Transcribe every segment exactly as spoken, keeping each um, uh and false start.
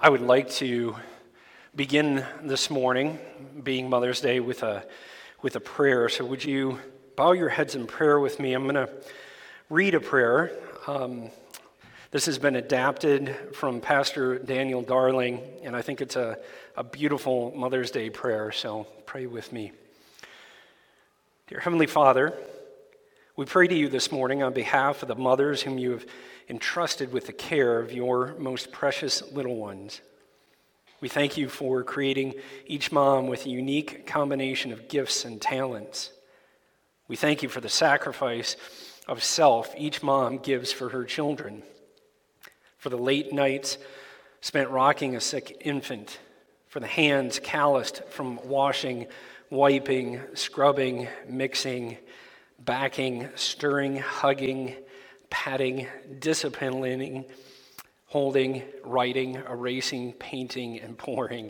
I would like to begin this morning, being Mother's Day, with a with a prayer. So would you bow your heads in prayer with me? I'm going to read a prayer. Um, this has been adapted from Pastor Daniel Darling, and I think it's a, a beautiful Mother's Day prayer, so pray with me. Dear Heavenly Father, we pray to you this morning on behalf of the mothers whom you have entrusted with the care of your most precious little ones. We thank you for creating each mom with a unique combination of gifts and talents. We thank you for the sacrifice of self each mom gives for her children, for the late nights spent rocking a sick infant, for the hands calloused from washing, wiping, scrubbing, mixing, backing, stirring, hugging, patting, disciplining, holding, writing, erasing, painting, and pouring.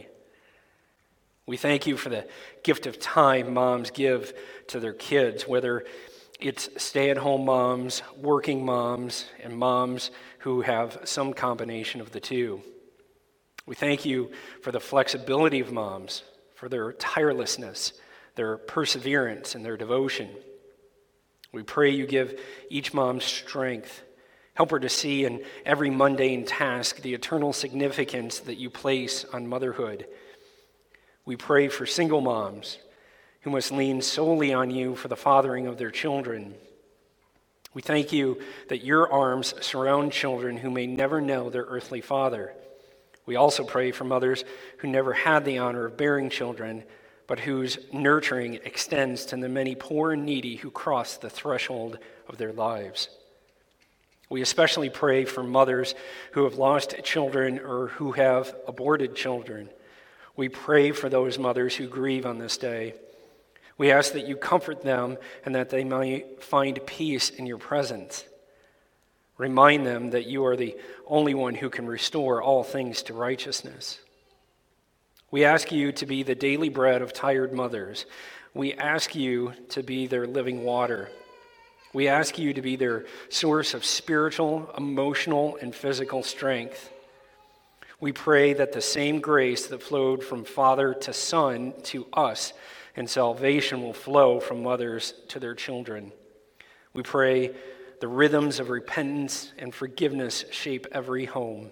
We thank you for the gift of time moms give to their kids, whether it's stay-at-home moms, working moms, and moms who have some combination of the two. We thank you for the flexibility of moms, for their tirelessness, their perseverance, and their devotion. We pray you give each mom strength. Help her to see in every mundane task the eternal significance that you place on motherhood. We pray for single moms who must lean solely on you for the fathering of their children. We thank you that your arms surround children who may never know their earthly father. We also pray for mothers who never had the honor of bearing children, but whose nurturing extends to the many poor and needy who cross the threshold of their lives. We especially pray for mothers who have lost children or who have aborted children. We pray for those mothers who grieve on this day. We ask that you comfort them and that they might find peace in your presence. Remind them that you are the only one who can restore all things to righteousness. We ask you to be the daily bread of tired mothers. We ask you to be their living water. We ask you to be their source of spiritual, emotional, and physical strength. We pray that the same grace that flowed from Father to Son to us in salvation will flow from mothers to their children. We pray the rhythms of repentance and forgiveness shape every home.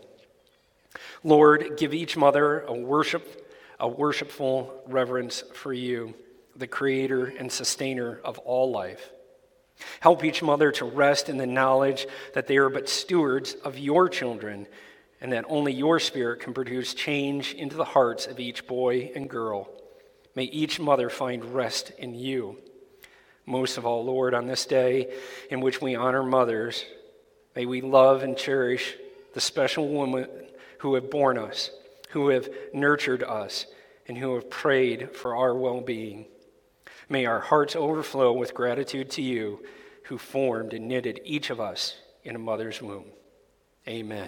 Lord, give each mother a worship a worshipful reverence for you, the creator and sustainer of all life. Help each mother to rest in the knowledge that they are but stewards of your children and that only your spirit can produce change into the hearts of each boy and girl. May each mother find rest in you. Most of all, Lord, on this day in which we honor mothers, may we love and cherish the special women who have borne us, who have nurtured us, and who have prayed for our well-being. May our hearts overflow with gratitude to you, who formed and knitted each of us in a mother's womb. Amen.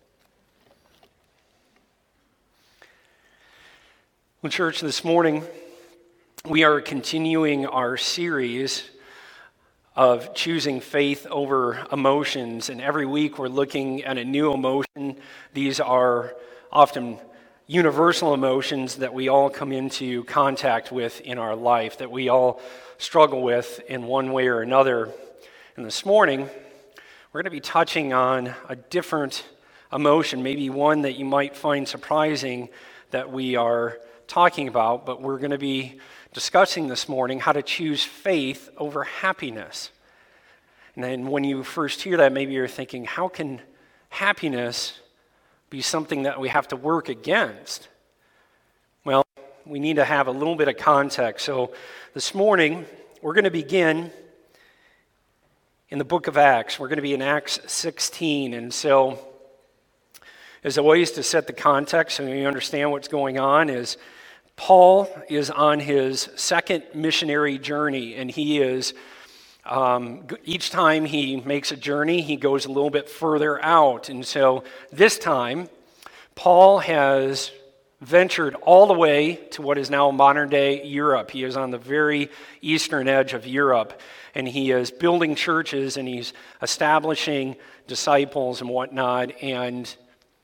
Well, church, this morning we are continuing our series of choosing faith over emotions, and every week we're looking at a new emotion. These are often universal emotions that we all come into contact with in our life, that we all struggle with in one way or another. And this morning, we're going to be touching on a different emotion, maybe one that you might find surprising that we are talking about, but we're going to be discussing this morning how to choose faith over happiness. And then when you first hear that, maybe you're thinking, how can happiness be something that we have to work against? Well, we need to have a little bit of context. So this morning, we're going to begin in the book of Acts. We're going to be in Acts sixteen. And so, as always, to set the context so you understand what's going on, is Paul is on his second missionary journey, and he is Um, each time he makes a journey, he goes a little bit further out. And so this time, Paul has ventured all the way to what is now modern-day Europe. He is on the very eastern edge of Europe, and he is building churches, and he's establishing disciples and whatnot. And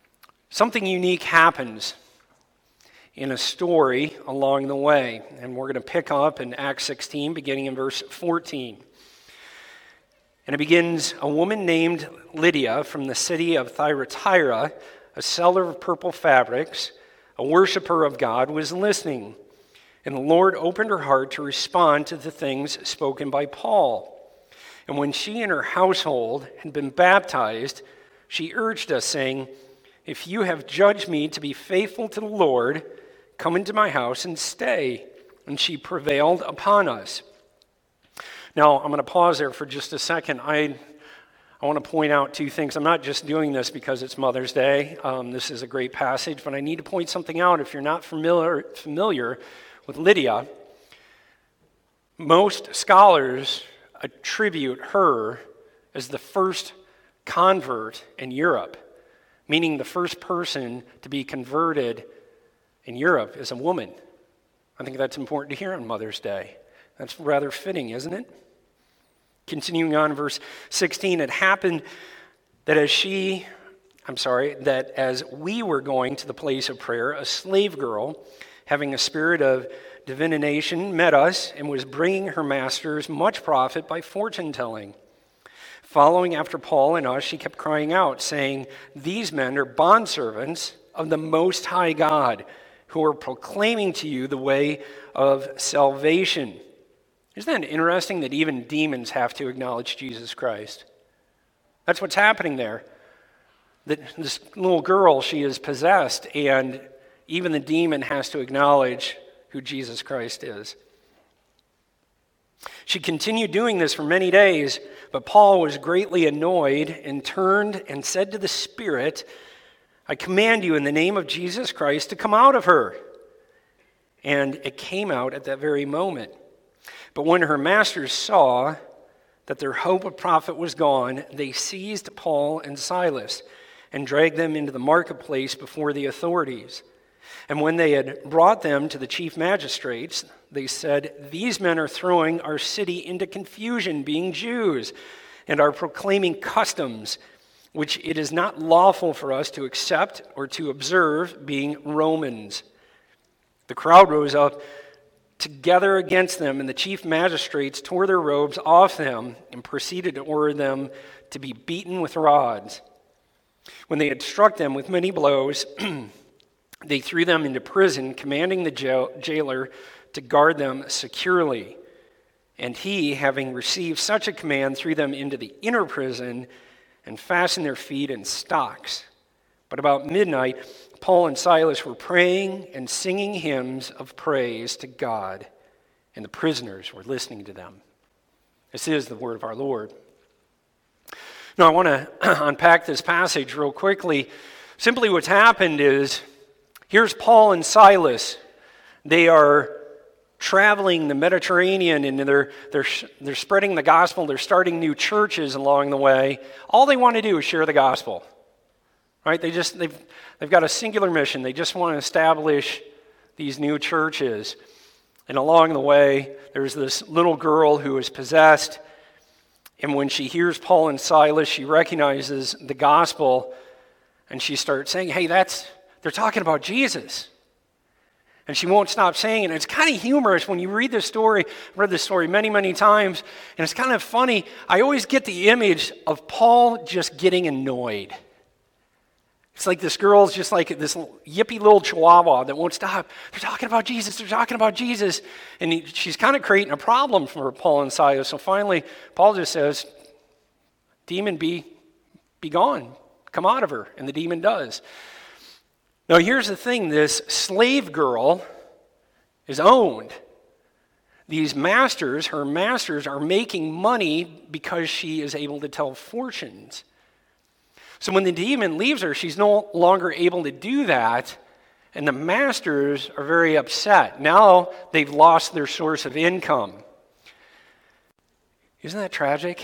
something unique happens in a story along the way. And we're going to pick up in Acts sixteen, beginning in verse fourteen. And it begins, a woman named Lydia from the city of Thyatira, a seller of purple fabrics, a worshiper of God, was listening. And the Lord opened her heart to respond to the things spoken by Paul. And when she and her household had been baptized, she urged us, saying, "If you have judged me to be faithful to the Lord, come into my house and stay." And she prevailed upon us. Now, I'm going to pause there for just a second. I, I want to point out two things. I'm not just doing this because it's Mother's Day. Um, this is a great passage, but I need to point something out. If you're not familiar, familiar with Lydia, most scholars attribute her as the first convert in Europe, meaning the first person to be converted in Europe is a woman. I think that's important to hear on Mother's Day. That's rather fitting, isn't it? Continuing on, verse sixteen, it happened that as she, I'm sorry, that as we were going to the place of prayer, a slave girl, having a spirit of divination, met us and was bringing her masters much profit by fortune telling. Following after Paul and us, she kept crying out, saying, "These men are bondservants of the Most High God, who are proclaiming to you the way of salvation." Isn't that interesting that even demons have to acknowledge Jesus Christ? That's what's happening there. That this little girl, she is possessed, and even the demon has to acknowledge who Jesus Christ is. She continued doing this for many days, but Paul was greatly annoyed and turned and said to the spirit, "I command you in the name of Jesus Christ to come out of her." And it came out at that very moment. But when her masters saw that their hope of profit was gone, they seized Paul and Silas and dragged them into the marketplace before the authorities. And when they had brought them to the chief magistrates, they said, "These men are throwing our city into confusion, being Jews, and are proclaiming customs which it is not lawful for us to accept or to observe, being Romans." The crowd rose up together against them, and the chief magistrates tore their robes off them and proceeded to order them to be beaten with rods. When they had struck them with many blows, they threw them into prison, commanding the jail- jailer to guard them securely. And he, having received such a command, threw them into the inner prison and fastened their feet in stocks. But about midnight, Paul and Silas were praying and singing hymns of praise to God, and the prisoners were listening to them. This is the word of our Lord. Now, I want to unpack this passage real quickly. Simply what's happened is, here's Paul and Silas. They are traveling the Mediterranean, and they're, they're, they're spreading the gospel. They're starting new churches along the way. All they want to do is share the gospel. Right? They just, they've, they've got a singular mission. They just want to establish these new churches. And along the way, there's this little girl who is possessed. And when she hears Paul and Silas, she recognizes the gospel. And she starts saying, "Hey, that's, they're talking about Jesus." And she won't stop saying it. And it's kind of humorous when you read this story. I've read this story many, many times. And it's kind of funny. I always get the image of Paul just getting annoyed. It's like this girl's just like this yippy little chihuahua that won't stop. They're talking about Jesus. They're talking about Jesus. And he, she's kind of creating a problem for Paul and Silas. So finally, Paul just says, "Demon, be, be gone. Come out of her." And the demon does. Now, here's the thing. This slave girl is owned. These masters, her masters, are making money because she is able to tell fortunes. So when the demon leaves her, she's no longer able to do that, and the masters are very upset. Now they've lost their source of income. Isn't that tragic?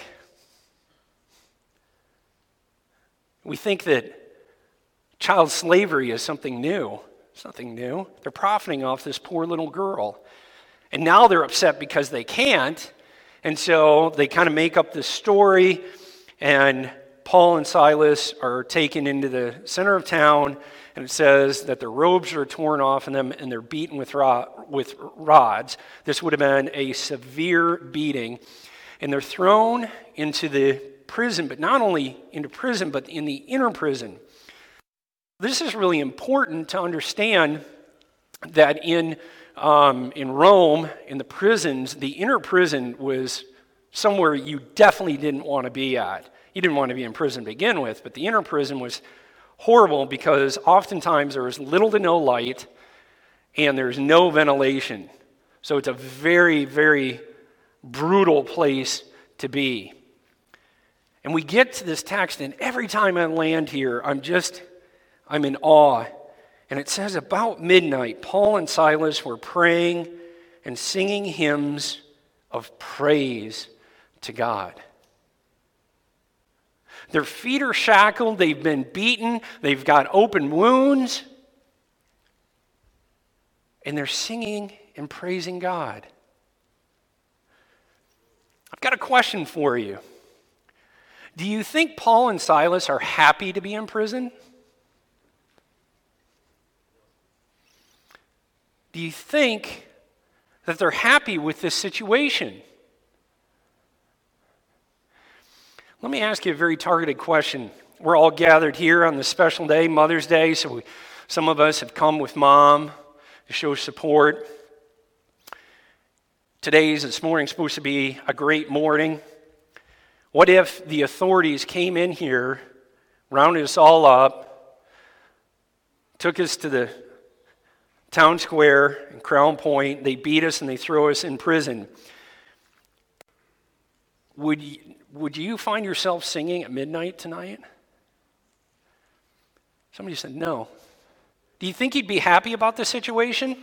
We think that child slavery is something new. It's nothing new. They're profiting off this poor little girl. And now they're upset because they can't, and so they kind of make up this story, and Paul and Silas are taken into the center of town, and it says that their robes are torn off of them and they're beaten with, rod, with rods. This would have been a severe beating. And they're thrown into the prison, but not only into prison, but in the inner prison. This is really important to understand that in, um, in Rome, in the prisons, the inner prison was somewhere you definitely didn't want to be at. You didn't want to be in prison to begin with, but the inner prison was horrible because oftentimes there was little to no light and there's no ventilation. So it's a very, very brutal place to be. And we get to this text, and every time I land here, I'm just, I'm in awe. And it says about midnight, Paul and Silas were praying and singing hymns of praise to God. Their feet are shackled, they've been beaten, they've got open wounds, and they're singing and praising God. I've got a question for you. Do you think Paul and Silas are happy to be in prison? Do you think that they're happy with this situation? Let me ask you a very targeted question. We're all gathered here on this special day, Mother's Day, so we, some of us have come with Mom to show support. Today's, this morning's supposed to be a great morning. What if the authorities came in here, rounded us all up, took us to the town square in Crown Point, they beat us and they throw us in prison? Would you, would you find yourself singing at midnight tonight? Somebody said no. Do you think you'd be happy about the situation?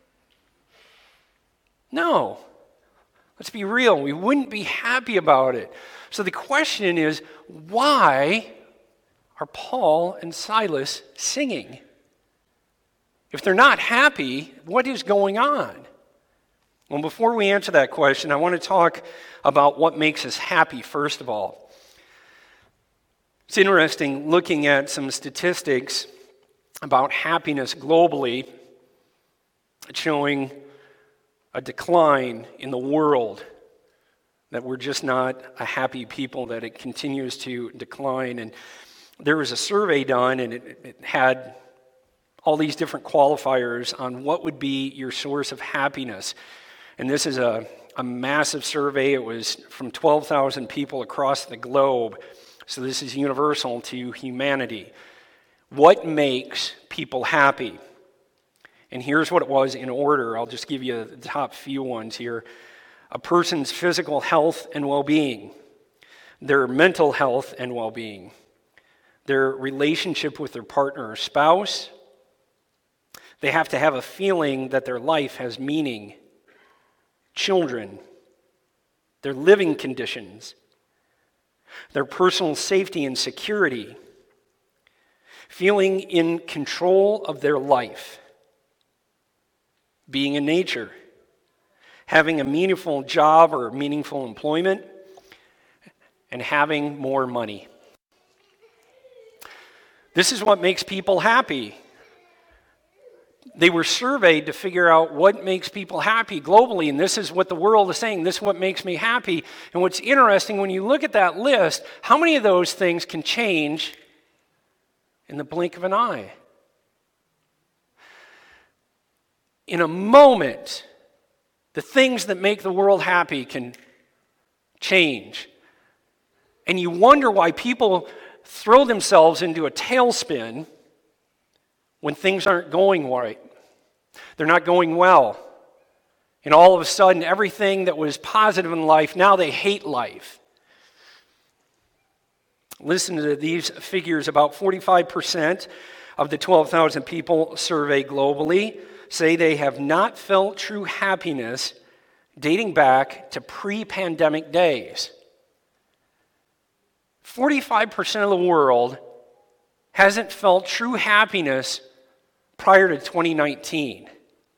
No. Let's be real. We wouldn't be happy about it. So the question is, why are Paul and Silas singing? If they're not happy, what is going on? Well, before we answer that question, I want to talk about what makes us happy, first of all. It's interesting looking at some statistics about happiness globally. It's showing a decline in the world, that we're just not a happy people, that it continues to decline. And there was a survey done, and it, it had all these different qualifiers on what would be your source of happiness. And this is a, a massive survey. It was from twelve thousand people across the globe. So this is universal to humanity. What makes people happy? And here's what it was in order. I'll just give you the top few ones here. A person's physical health and well-being, their mental health and well-being, their relationship with their partner or spouse. They have to have a feeling that their life has meaning. Children, their living conditions, their personal safety and security, feeling in control of their life, being in nature, having a meaningful job or meaningful employment, and having more money. This is what makes people happy. They were surveyed to figure out what makes people happy globally, and this is what the world is saying. This is what makes me happy. And what's interesting, when you look at that list, how many of those things can change in the blink of an eye? In a moment, the things that make the world happy can change. And you wonder why people throw themselves into a tailspin when things aren't going right. They're not going well. And all of a sudden, everything that was positive in life, now they hate life. Listen to these figures. About forty-five percent of the twelve thousand people surveyed globally say they have not felt true happiness dating back to pre-pandemic days. forty-five percent of the world hasn't felt true happiness prior to twenty nineteen.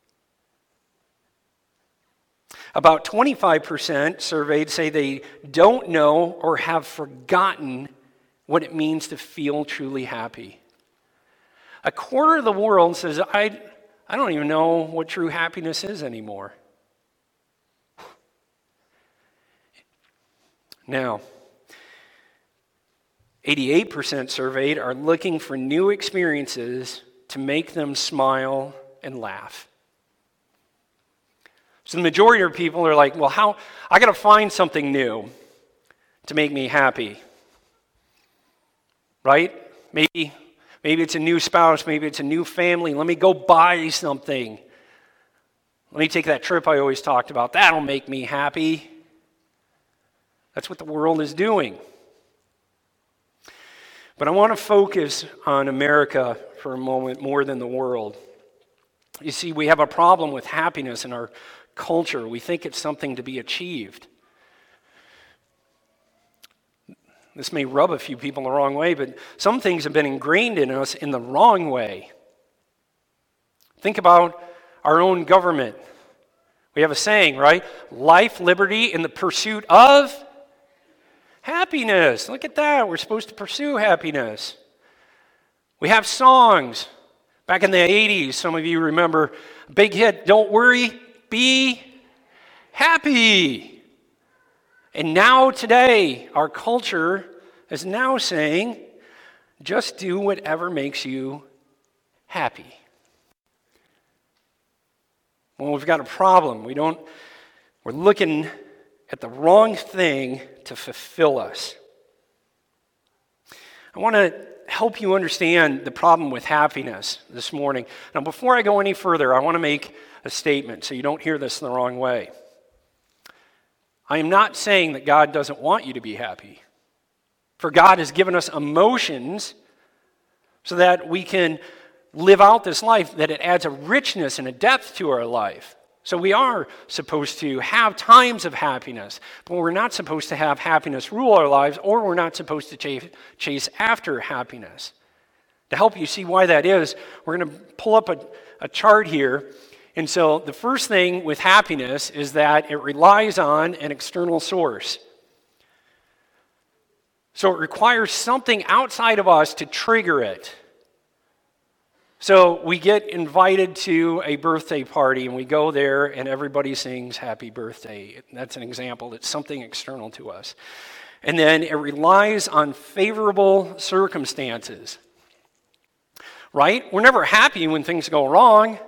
About twenty-five percent surveyed say they don't know or have forgotten what it means to feel truly happy. A quarter of the world says, I, I don't even know what true happiness is anymore. Now, eighty-eight percent surveyed are looking for new experiences to make them smile and laugh. So the majority of people are like, well, how, I got to find something new to make me happy. Right? Maybe, maybe it's a new spouse, maybe it's a new family. Let me go buy something. Let me take that trip I always talked about. That'll make me happy. That's what the world is doing. But I want to focus on America for a moment more than the world. You see, we have a problem with happiness in our culture. We think it's something to be achieved. This may rub a few people the wrong way, but some things have been ingrained in us in the wrong way. Think about our own government. We have a saying, right? Life, liberty, in the pursuit of happiness. Look at that. We're supposed to pursue happiness. We have songs. Back in the eighties, some of you remember, big hit, Don't Worry, Be Happy. And now today, our culture is now saying, just do whatever makes you happy. Well, we've got a problem. We don't, we're looking at the wrong thing to fulfill us. I want to help you understand the problem with happiness this morning. Now, before I go any further, I want to make a statement so you don't hear this the wrong way. I am not saying that God doesn't want you to be happy. For God has given us emotions so that we can live out this life, that it adds a richness and a depth to our life. So we are supposed to have times of happiness, but we're not supposed to have happiness rule our lives, or we're not supposed to chase, chase after happiness. To help you see why that is, we're going to pull up a, a chart here. And so the first thing with happiness is that it relies on an external source. So it requires something outside of us to trigger it. So we get invited to a birthday party and we go there and everybody sings happy birthday. That's an example. It's something external to us. And then it relies on favorable circumstances. Right? We're never happy when things go wrong.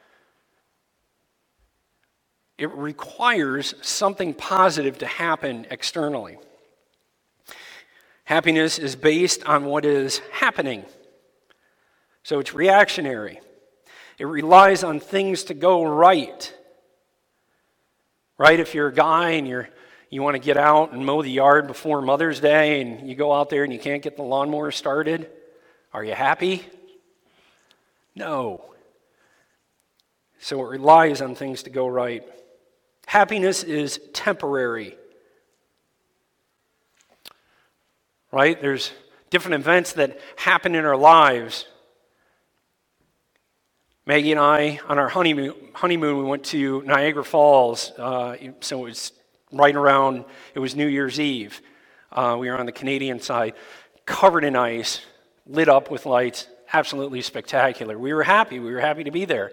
It requires something positive to happen externally. Happiness is based on what is happening. So it's reactionary. It relies on things to go right. Right? If you're a guy and you're you want to get out and mow the yard before Mother's Day and you go out there and you can't get the lawnmower started, are you happy? No. So it relies on things to go right. Happiness is temporary. Right? There's different events that happen in our lives. Maggie and I, on our honeymoon, honeymoon we went to Niagara Falls. Uh, so it was right around, it was New Year's Eve. Uh, we were on the Canadian side, covered in ice, lit up with lights, absolutely spectacular. We were happy. We were happy to be there.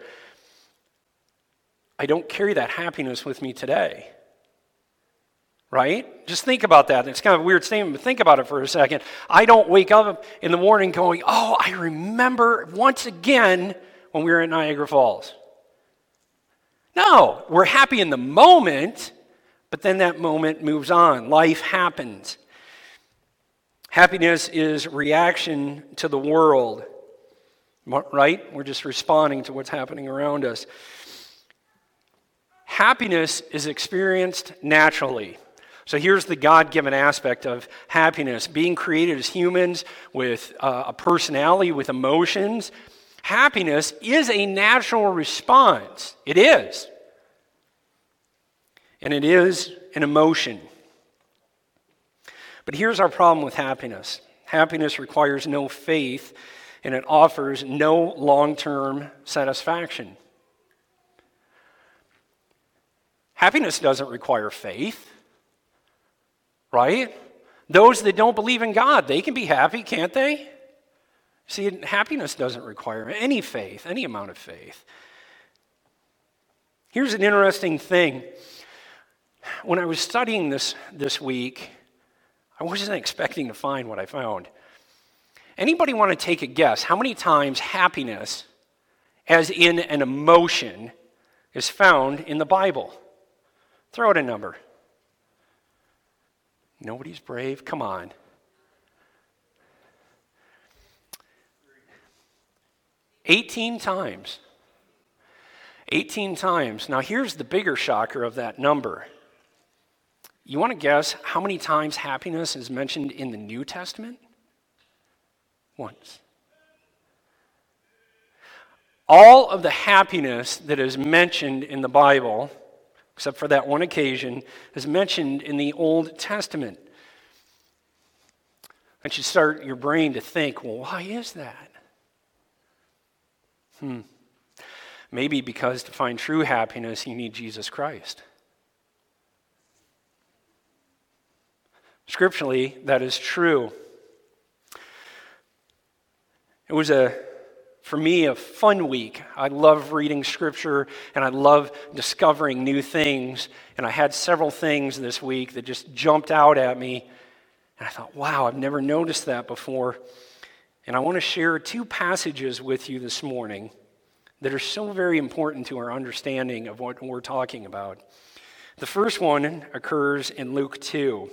I don't carry that happiness with me today. Right? Just think about that. It's kind of a weird statement, but think about it for a second. I don't wake up in the morning going, oh, I remember once again when we were at Niagara Falls. No, we're happy in the moment, but then that moment moves on. Life happens. Happiness is reaction to the world. Right? We're just responding to what's happening around us. Happiness is experienced naturally. So here's the God-given aspect of happiness. Being created as humans with uh, a personality, with emotions. Happiness is a natural response. It is. And it is an emotion. But here's our problem with happiness. Happiness requires no faith, and it offers no long-term satisfaction. Happiness doesn't require faith. Right? Those that don't believe in God, they can be happy, can't they? See, happiness doesn't require any faith, any amount of faith. Here's an interesting thing. When I was studying this this week, I wasn't expecting to find what I found. Anybody want to take a guess how many times happiness, as in an emotion, is found in the Bible? Throw out a number. Nobody's brave. Come on. eighteen times. eighteen times. Now here's the bigger shocker of that number. You want to guess how many times happiness is mentioned in the New Testament? Once. All of the happiness that is mentioned in the Bible, except for that one occasion, is mentioned in the Old Testament. That should start your brain to think, well, why is that? Hmm. Maybe because to find true happiness, you need Jesus Christ. Scripturally, that is true. It was, a, for me, a fun week. I love reading Scripture, and I love discovering new things. And I had several things this week that just jumped out at me. And I thought, wow, I've never noticed that before. And I want to share two passages with you this morning that are so very important to our understanding of what we're talking about. The first one occurs in Luke two.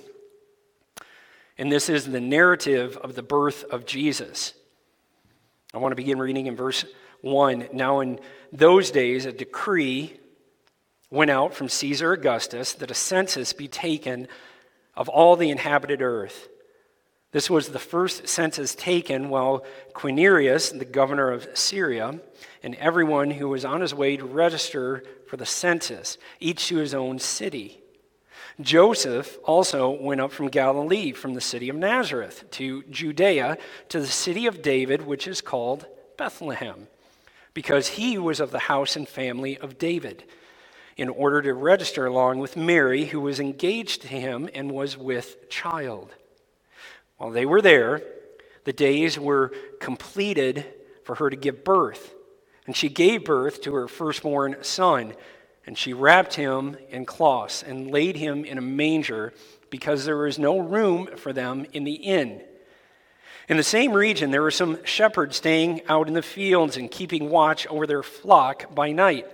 And this is the narrative of the birth of Jesus. I want to begin reading in verse one. Now in those days, a decree went out from Caesar Augustus that a census be taken of all the inhabited earth. This was the first census taken while Quirinius, the governor of Syria, and everyone who was on his way to register for the census, each to his own city. Joseph also went up from Galilee, from the city of Nazareth, to Judea, to the city of David, which is called Bethlehem, because he was of the house and family of David, in order to register along with Mary, who was engaged to him and was with child. While they were there, the days were completed for her to give birth, and she gave birth to her firstborn son. And she wrapped him in cloths and laid him in a manger because there was no room for them in the inn. In the same region, there were some shepherds staying out in the fields and keeping watch over their flock by night.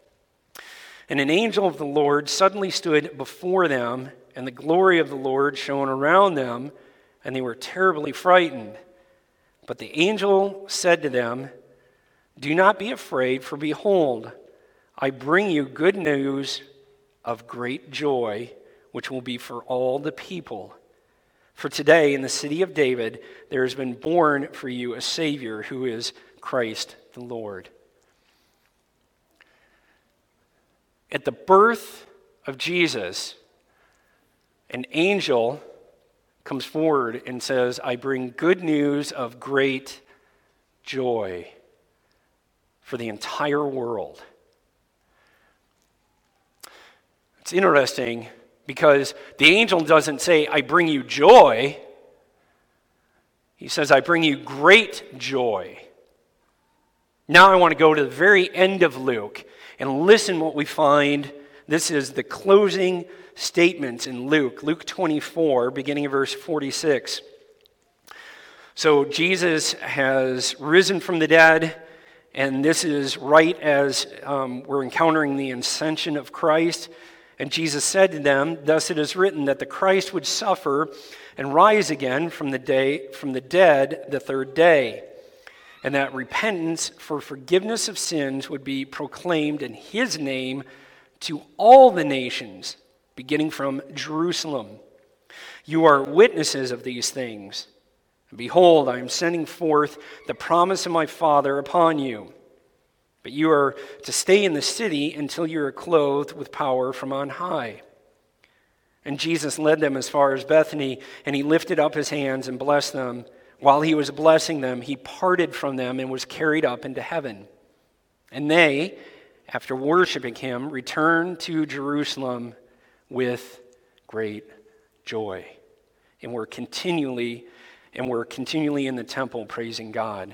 And an angel of the Lord suddenly stood before them, and the glory of the Lord shone around them, and they were terribly frightened. But the angel said to them, "Do not be afraid, for behold, I bring you good news of great joy, which will be for all the people. For today in the city of David there has been born for you a Savior who is Christ the Lord." At the birth of Jesus, an angel comes forward and says, "I bring good news of great joy for the entire world." It's interesting because the angel doesn't say, "I bring you joy." He says, "I bring you great joy." Now I want to go to the very end of Luke and listen what we find. This is the closing statements in Luke, Luke twenty-four, beginning of verse forty-six. So Jesus has risen from the dead, and this is right as um, we're encountering the ascension of Christ. And Jesus said to them, "Thus it is written that the Christ would suffer and rise again from the day from the dead the third day, and that repentance for forgiveness of sins would be proclaimed in his name to all the nations, beginning from Jerusalem. You are witnesses of these things. And behold, I am sending forth the promise of my Father upon you. But you are to stay in the city until you are clothed with power from on high." And Jesus led them as far as Bethany, and he lifted up his hands and blessed them. While he was blessing them, he parted from them and was carried up into heaven. And they, after worshiping him, returned to Jerusalem with great joy. and we're continually and we're continually in the temple praising God.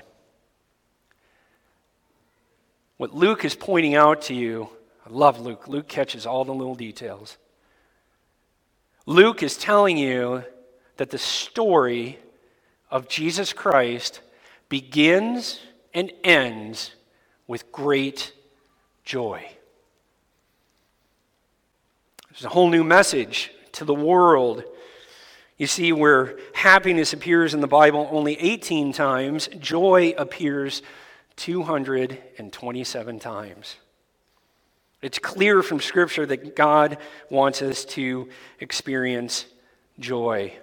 What Luke is pointing out to you, I love Luke. Luke catches all the little details. Luke is telling you that the story of Jesus Christ begins and ends with great joy. There's a whole new message to the world. You see, where happiness appears in the Bible only eighteen times, joy appears two hundred twenty-seven times. It's clear from Scripture that God wants us to experience joy.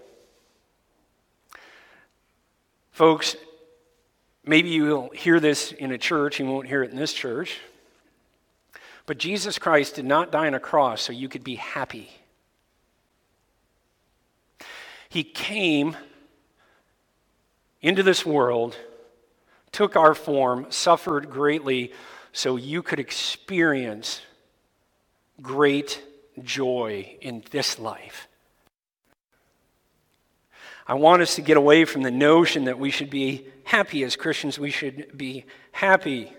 Folks, maybe you'll hear this in a church, you won't hear it in this church, but Jesus Christ did not die on a cross so you could be happy. He came into this world, took our form, suffered greatly so you could experience great joy in this life. I want us to get away from the notion that we should be happy as Christians. We should be happy.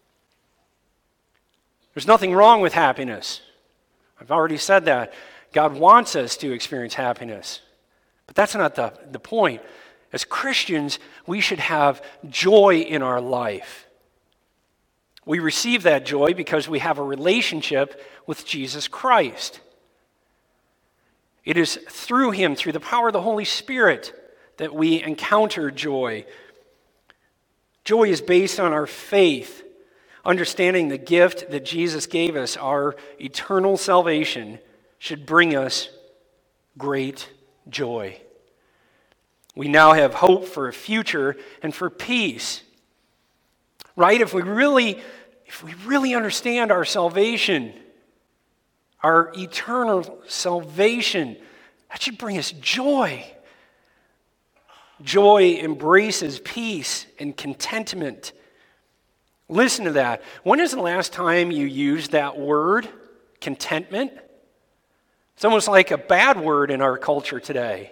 There's nothing wrong with happiness. I've already said that. God wants us to experience happiness. But that's not the, the point. As Christians, we should have joy in our life. We receive that joy because we have a relationship with Jesus Christ. It is through Him, through the power of the Holy Spirit, that we encounter joy. Joy is based on our faith, understanding the gift that Jesus gave us, our eternal salvation, should bring us great joy. We now have hope for a future and for peace. Right? If we really, if we really understand our salvation, our eternal salvation, that should bring us joy. Joy embraces peace and contentment. Listen to that. When is the last time you used that word, contentment? It's almost like a bad word in our culture today.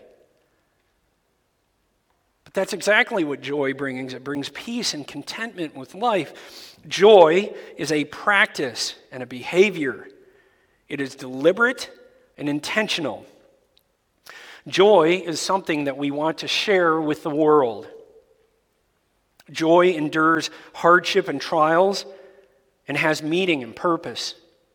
But that's exactly what joy brings. It brings peace and contentment with life. Joy is a practice and a behavior. It is deliberate and intentional. Joy is something that we want to share with the world. Joy endures hardship and trials and has meaning and purpose.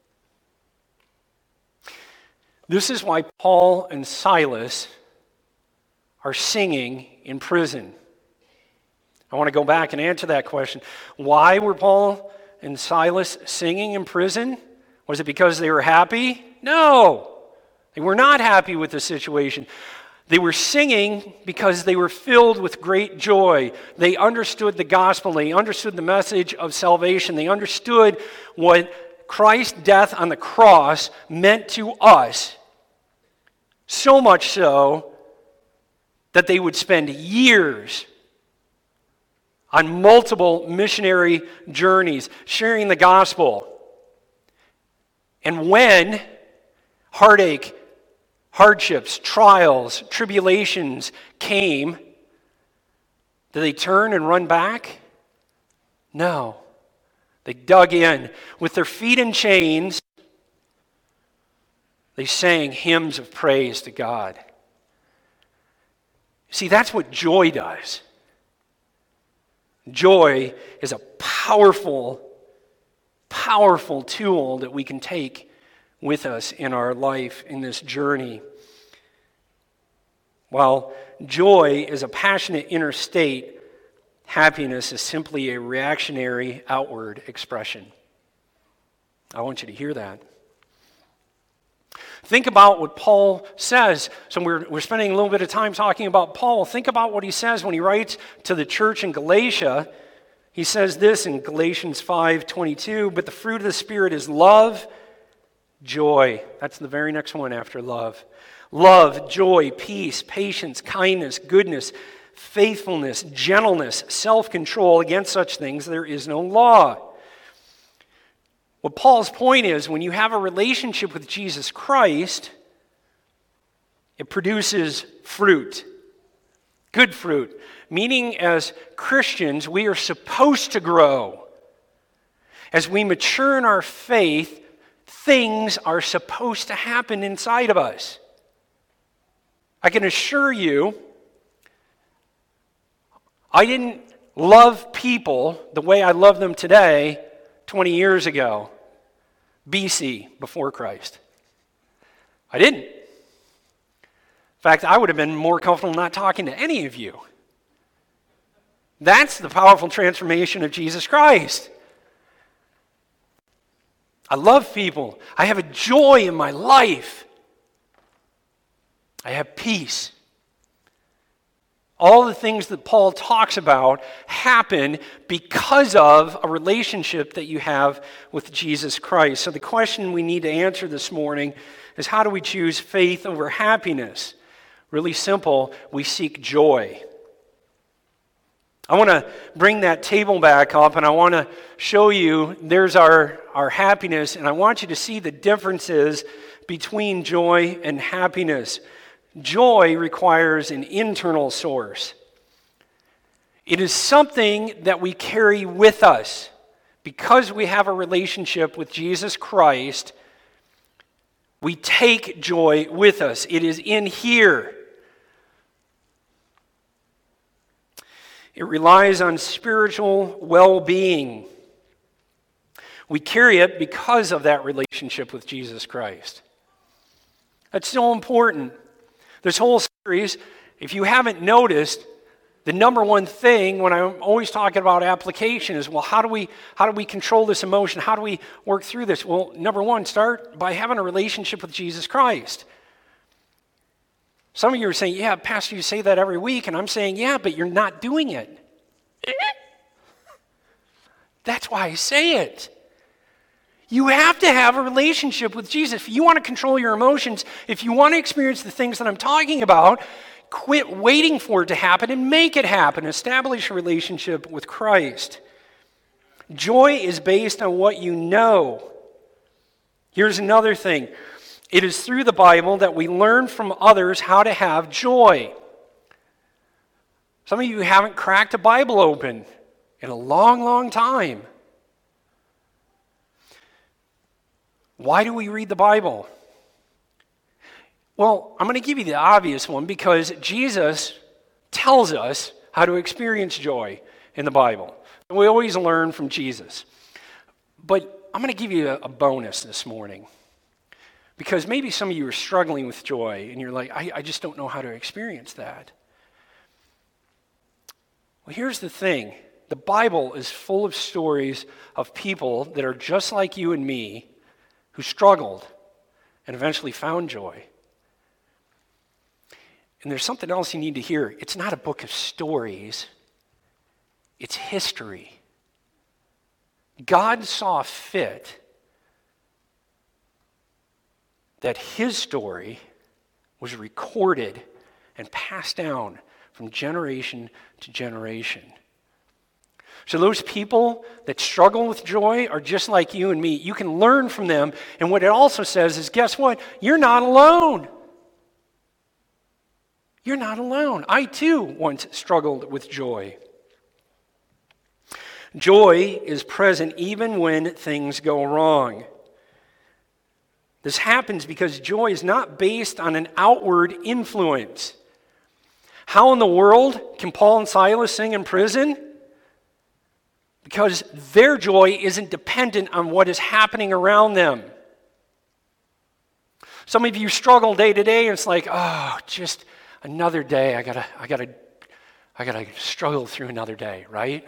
This is why Paul and Silas are singing in prison. I want to go back and answer that question. Why were Paul and Silas singing in prison? Was it because they were happy? No, they were not happy with the situation. They were singing because they were filled with great joy. They understood the gospel. They understood the message of salvation. They understood what Christ's death on the cross meant to us. So much so that they would spend years on multiple missionary journeys sharing the gospel. And when heartache, hardships, trials, tribulations came, did they turn and run back? No. They dug in. With their feet in chains, they sang hymns of praise to God. See, that's what joy does. Joy is a powerful, powerful tool that we can take with us in our life, in this journey. While joy is a passionate inner state, happiness is simply a reactionary outward expression. I want you to hear that. Think about what Paul says. So we're, we're spending a little bit of time talking about Paul. Think about what he says when he writes to the church in Galatia. He says this in Galatians five twenty-two, but the fruit of the Spirit is love, joy. That's the very next one after love. Love, joy, peace, patience, kindness, goodness, faithfulness, gentleness, self-control. Against such things there is no law. What Paul's point is, when you have a relationship with Jesus Christ, It produces fruit, good fruit, meaning as Christians, we are supposed to grow. As we mature in our faith, things are supposed to happen inside of us. I can assure you, I didn't love people the way I love them today twenty years ago, B C, before Christ. I didn't. In fact, I would have been more comfortable not talking to any of you. That's the powerful transformation of Jesus Christ. I love people. I have a joy in my life. I have peace. All the things that Paul talks about happen because of a relationship that you have with Jesus Christ. So the question we need to answer this morning is, how do we choose faith over happiness? Really simple, we seek joy. I want to bring that table back up, and I want to show you there's our, our happiness, and I want you to see the differences between joy and happiness. Joy requires an internal source. It is something that we carry with us. Because we have a relationship with Jesus Christ, we take joy with us. It is in here. It relies on spiritual well-being. We carry it because of that relationship with Jesus Christ. That's so important. This whole series, if you haven't noticed, the number one thing when I'm always talking about application is, well, how do we how do we control this emotion? How do we work through this? Well, number one, start by having a relationship with Jesus Christ. Some of you are saying, yeah, Pastor, you say that every week, and I'm saying, yeah, but you're not doing it. That's why I say it. You have to have a relationship with Jesus. If you want to control your emotions, if you want to experience the things that I'm talking about, quit waiting for it to happen and make it happen. Establish a relationship with Christ. Joy is based on what you know. Here's another thing. It is through the Bible that we learn from others how to have joy. Some of you haven't cracked a Bible open in a long, long time. Why do we read the Bible? Well, I'm going to give you the obvious one because Jesus tells us how to experience joy in the Bible. We always learn from Jesus. But I'm going to give you a, a bonus this morning. Because maybe some of you are struggling with joy and you're like, I, I just don't know how to experience that. Well, here's the thing. The Bible is full of stories of people that are just like you and me who struggled and eventually found joy. And there's something else you need to hear. It's not a book of stories. It's history. God saw fit that his story was recorded and passed down from generation to generation. So those people that struggle with joy are just like you and me. You can learn from them. And what it also says is, guess what? You're not alone. You're not alone. I too once struggled with joy. Joy is present even when things go wrong. This happens because joy is not based on an outward influence. How in the world can Paul and Silas sing in prison? Because their joy isn't dependent on what is happening around them. Some of you struggle day to day, and it's like, oh, just another day. I gotta, I gotta, I gotta struggle through another day, right?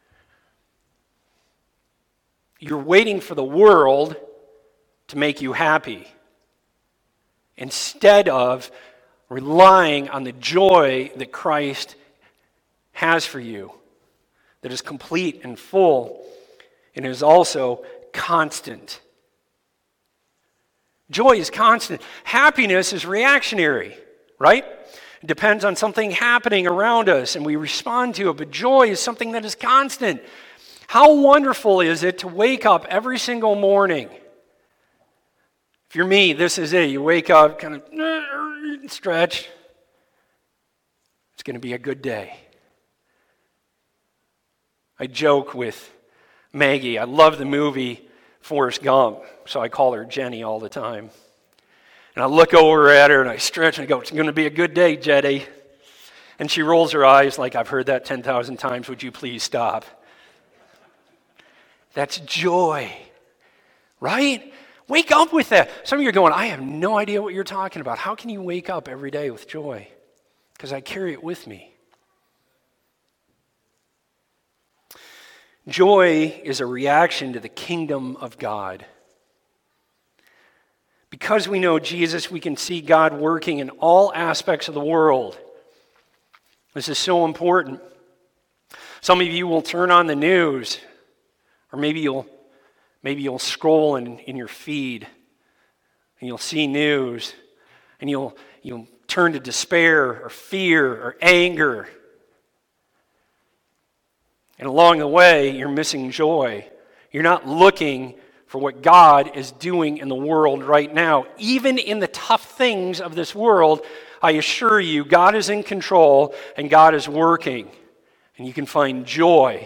You're waiting for the world to make you happy, instead of relying on the joy that Christ has for you, that is complete and full, and is also constant. Joy is constant. Happiness is reactionary, right? It depends on something happening around us, and we respond to it, but joy is something that is constant. How wonderful is it to wake up every single morning? If you're me, this is it. You wake up kind of, stretch. It's going to be a good day. I joke with Maggie. I love the movie Forrest Gump, so I call her Jenny all the time. And I look over at her and I stretch and I go, it's going to be a good day, Jetty. And she rolls her eyes like, I've heard that ten thousand times. Would you please stop? That's joy, right? Wake up with that. Some of you are going, I have no idea what you're talking about. How can you wake up every day with joy? Because I carry it with me. Joy is a reaction to the kingdom of God. Because we know Jesus, we can see God working in all aspects of the world. This is so important. Some of you will turn on the news, or maybe you'll maybe you'll scroll in, in your feed, and you'll see news, and you'll you'll turn to despair or fear or anger. And along the way, you're missing joy. You're not looking for what God is doing in the world right now. Even in the tough things of this world, I assure you, God is in control and God is working. And you can find joy.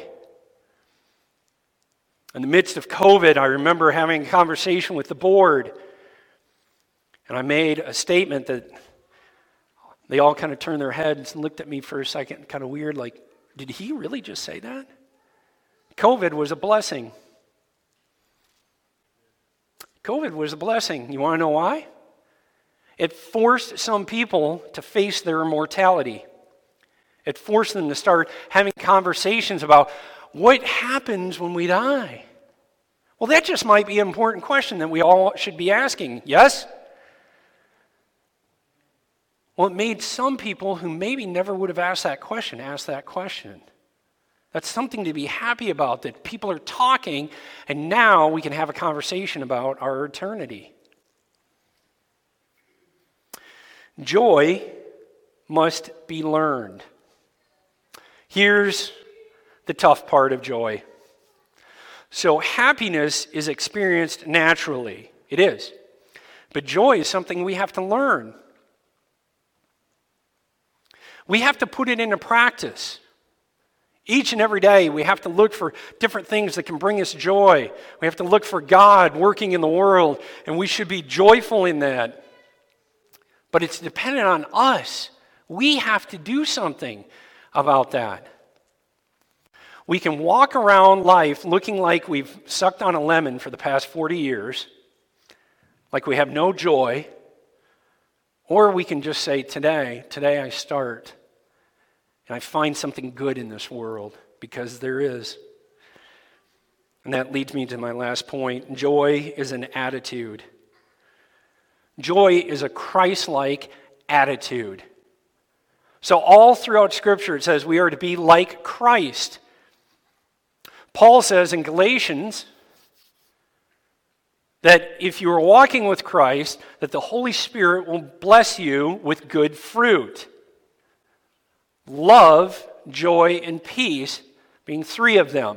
In the midst of COVID, I remember having a conversation with the board. And I made a statement that they all kind of turned their heads and looked at me for a second, kind of weird, like, did he really just say that? COVID was a blessing. COVID was a blessing. You want to know why? It forced some people to face their mortality. It forced them to start having conversations about what happens when we die. Well, that just might be an important question that we all should be asking. Yes? Well, it made some people who maybe never would have asked that question ask that question. That's something to be happy about, that people are talking, and now we can have a conversation about our eternity. Joy must be learned. Here's the tough part of joy. So happiness is experienced naturally. It is. But joy is something we have to learn. We have to put it into practice. Each and every day, we have to look for different things that can bring us joy. We have to look for God working in the world, and we should be joyful in that. But it's dependent on us. We have to do something about that. We can walk around life looking like we've sucked on a lemon for the past forty years, like we have no joy, or we can just say, today, today I start. And I find something good in this world, because there is. And that leads me to my last point. Joy is an attitude. Joy is a Christ-like attitude. So all throughout Scripture it says we are to be like Christ. Paul says in Galatians that if you are walking with Christ, that the Holy Spirit will bless you with good fruit. Love, joy, and peace being three of them.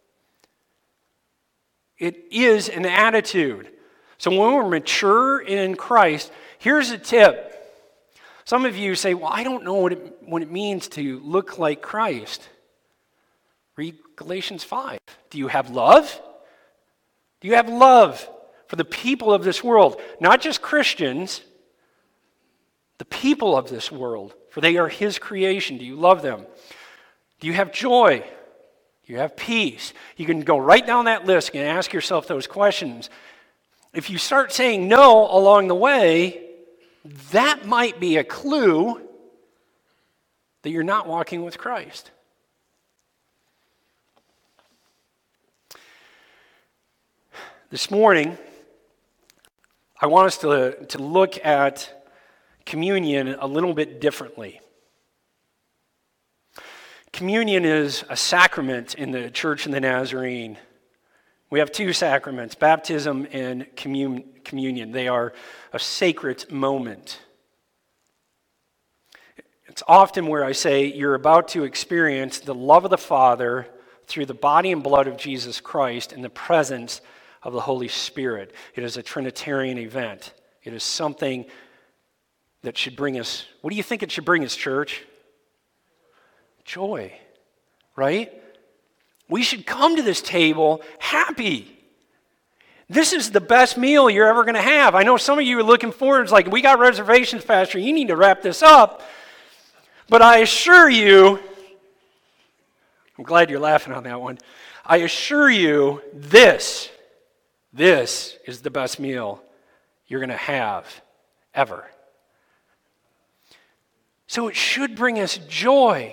It is an attitude. So when we're mature in Christ, here's a tip. Some of you say, well, I don't know what it, what it means to look like Christ. Read Galatians five. Do you have love? Do you have love for the people of this world? Not just Christians, the people of this world. For they are His creation. Do you love them? Do you have joy? Do you have peace? You can go right down that list and ask yourself those questions. If you start saying no along the way, that might be a clue that you're not walking with Christ. This morning, I want us to, to look at communion a little bit differently. Communion is a sacrament in the Church of the Nazarene. We have two sacraments, baptism and commun- communion. They are a sacred moment. It's often where I say you're about to experience the love of the Father through the body and blood of Jesus Christ in the presence of the Holy Spirit. It is a Trinitarian event. It is something that should bring us, what do you think it should bring us, church? Joy, right? We should come to this table happy. This is the best meal you're ever going to have. I know some of you are looking forward. It's like, we got reservations, Pastor. You need to wrap this up. But I assure you, I'm glad you're laughing on that one. I assure you, this, this is the best meal you're going to have ever. So it should bring us joy.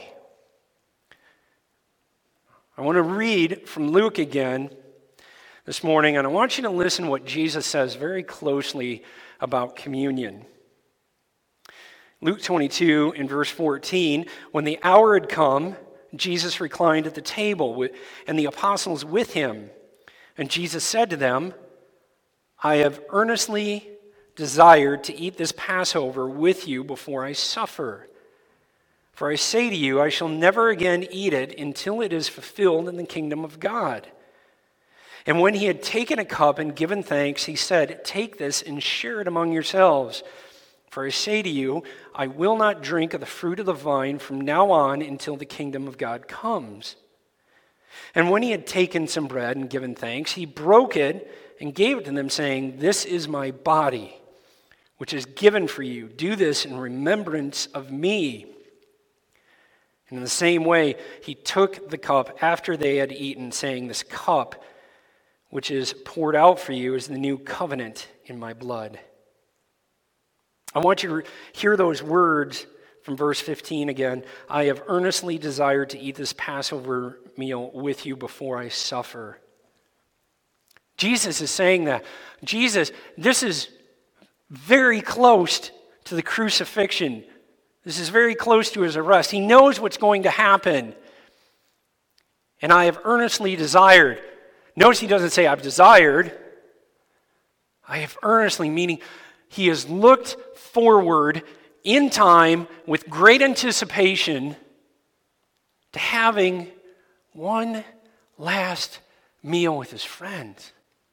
I want to read from Luke again this morning, and I want you to listen to what Jesus says very closely about communion. Luke twenty-two in verse fourteen, when the hour had come, Jesus reclined at the table with, and the apostles with him. And Jesus said to them, I have earnestly desired to eat this Passover with you before I suffer. For I say to you, I shall never again eat it until it is fulfilled in the kingdom of God. And when he had taken a cup and given thanks, he said, take this and share it among yourselves. For I say to you, I will not drink of the fruit of the vine from now on until the kingdom of God comes. And when he had taken some bread and given thanks, he broke it and gave it to them, saying, this is my body, which is given for you. Do this in remembrance of me. And in the same way, he took the cup after they had eaten, saying, this cup which is poured out for you is the new covenant in my blood. I want you to hear those words from verse fifteen again. I have earnestly desired to eat this Passover meal with you before I suffer. Jesus is saying that. Jesus, this is very close to the crucifixion. This is very close to his arrest. He knows what's going to happen. And I have earnestly desired. Notice he doesn't say, I've desired. I have earnestly, meaning he has looked forward in time with great anticipation to having one last meal with his friends.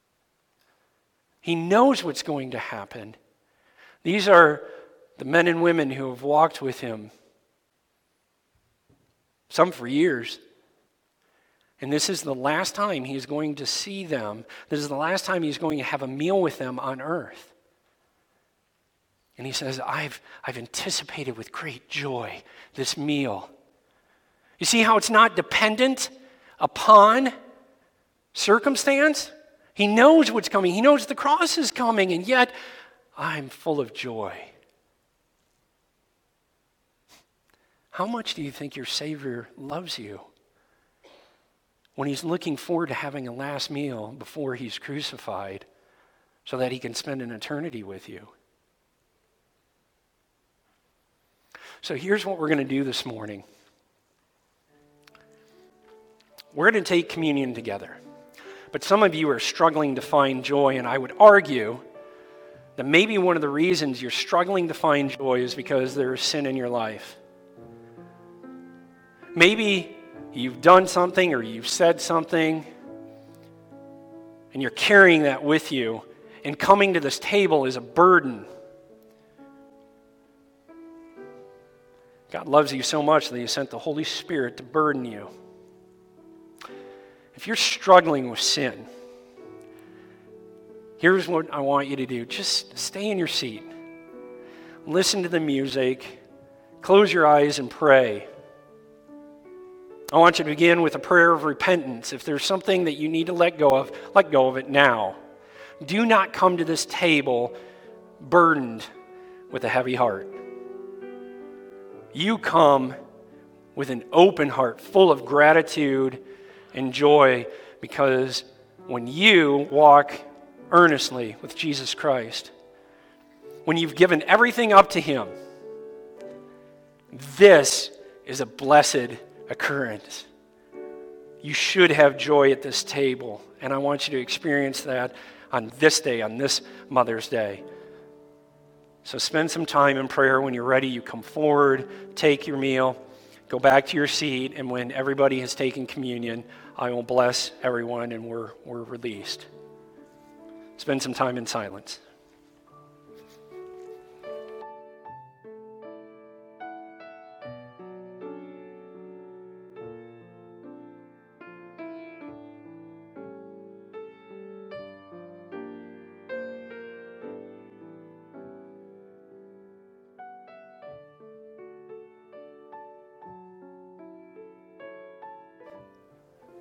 He knows what's going to happen. These are the men and women who have walked with him, some for years. And this is the last time he is going to see them. This is the last time he's going to have a meal with them on earth. And he says, I've, I've anticipated with great joy this meal. You see how it's not dependent upon circumstance? He knows what's coming. He knows the cross is coming, and yet I'm full of joy. How much do you think your Savior loves you when he's looking forward to having a last meal before he's crucified so that he can spend an eternity with you? So here's what we're going to do this morning. We're going to take communion together. But some of you are struggling to find joy, and I would argue that maybe one of the reasons you're struggling to find joy is because there's sin in your life. Maybe you've done something or you've said something, and you're carrying that with you, and coming to this table is a burden. God loves you so much that he sent the Holy Spirit to burden you. If you're struggling with sin, here's what I want you to do. Just stay in your seat. Listen to the music. Close your eyes and pray. I want you to begin with a prayer of repentance. If there's something that you need to let go of, let go of it now. Do not come to this table burdened with a heavy heart. You come with an open heart, full of gratitude and joy, because when you walk earnestly with Jesus Christ, when you've given everything up to him, this is a blessed occurrence. You should have joy at this table, and I want you to experience that on this day, on this Mother's Day. So spend some time in prayer. When you're ready, you come forward, take your meal, go back to your seat, and when everybody has taken communion, I will bless everyone and we're, we're released. Spend some time in silence.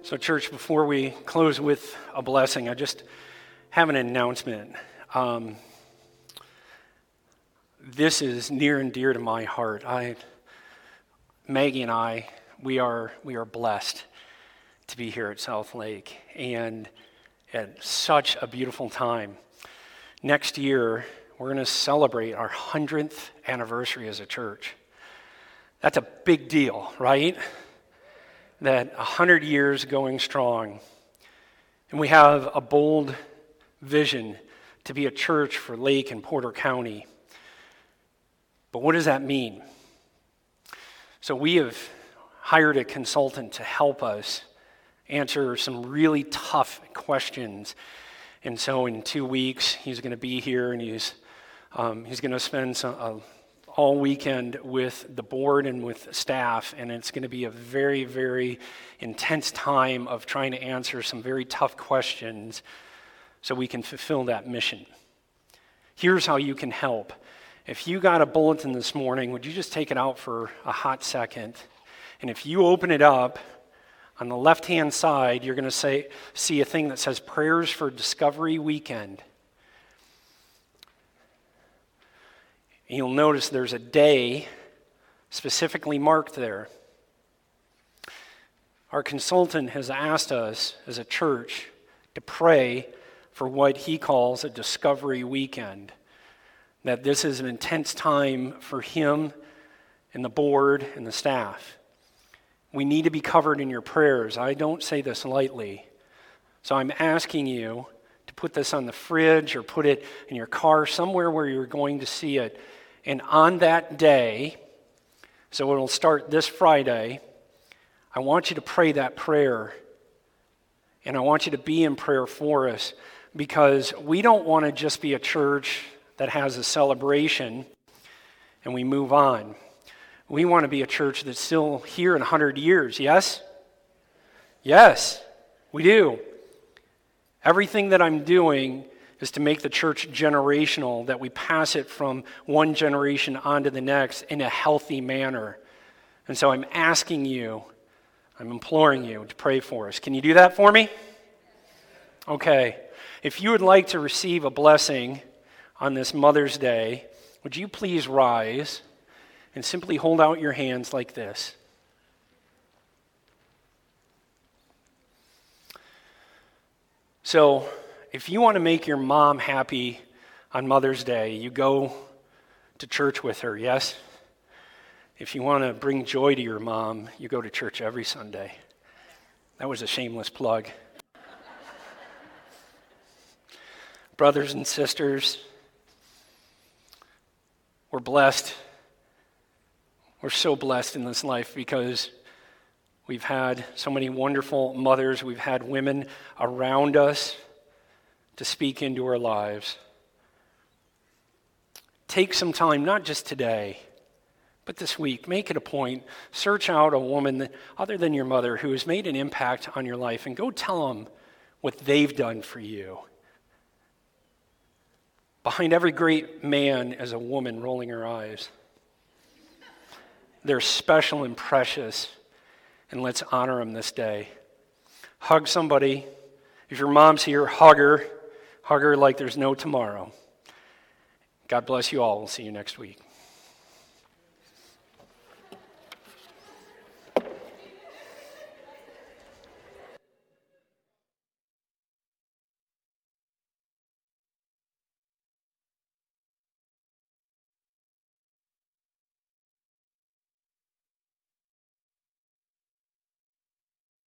So, church, before we close with a blessing, I just have an announcement. Um, this is near and dear to my heart. I, Maggie and I, we are we are blessed to be here at South Lake, and at such a beautiful time. Next year, we're going to celebrate our hundredth anniversary as a church. That's a big deal, right? That one hundred years going strong. And we have a bold vision to be a church for Lake and Porter County. But what does that mean? So we have hired a consultant to help us answer some really tough questions. And so in two weeks, he's going to be here, and he's um, he's going to spend some, uh, all weekend with the board and with staff, and it's going to be a very, very intense time of trying to answer some very tough questions so we can fulfill that mission. Here's how you can help. If you got a bulletin this morning, would you just take it out for a hot second? And if you open it up, on the left-hand side, you're going to say, see a thing that says Prayers for Discovery Weekend. And you'll notice there's a day specifically marked there. Our consultant has asked us as a church to pray for what he calls a Discovery Weekend. That this is an intense time for him and the board and the staff. We need to be covered in your prayers. I don't say this lightly. So I'm asking you to put this on the fridge or put it in your car, somewhere where you're going to see it. And on that day, so it'll start this Friday, I want you to pray that prayer. And I want you to be in prayer for us, because we don't want to just be a church that has a celebration and we move on. We want to be a church that's still here in one hundred years, yes? Yes, we do. Everything that I'm doing is to make the church generational, that we pass it from one generation on to the next in a healthy manner. And so I'm asking you, I'm imploring you to pray for us. Can you do that for me? Okay. If you would like to receive a blessing on this Mother's Day, would you please rise and simply hold out your hands like this? So, if you want to make your mom happy on Mother's Day, you go to church with her, yes? If you want to bring joy to your mom, you go to church every Sunday. That was a shameless plug. Brothers and sisters, we're blessed. We're so blessed in this life because we've had so many wonderful mothers. We've had women around us to speak into our lives. Take some time, not just today, but this week. Make it a point. Search out a woman that, other than your mother, who has made an impact on your life, and go tell them what they've done for you. Behind every great man is a woman rolling her eyes. They're special and precious, and let's honor them this day. Hug somebody. If your mom's here, hug her. Hug her like there's no tomorrow. God bless you all. We'll see you next week.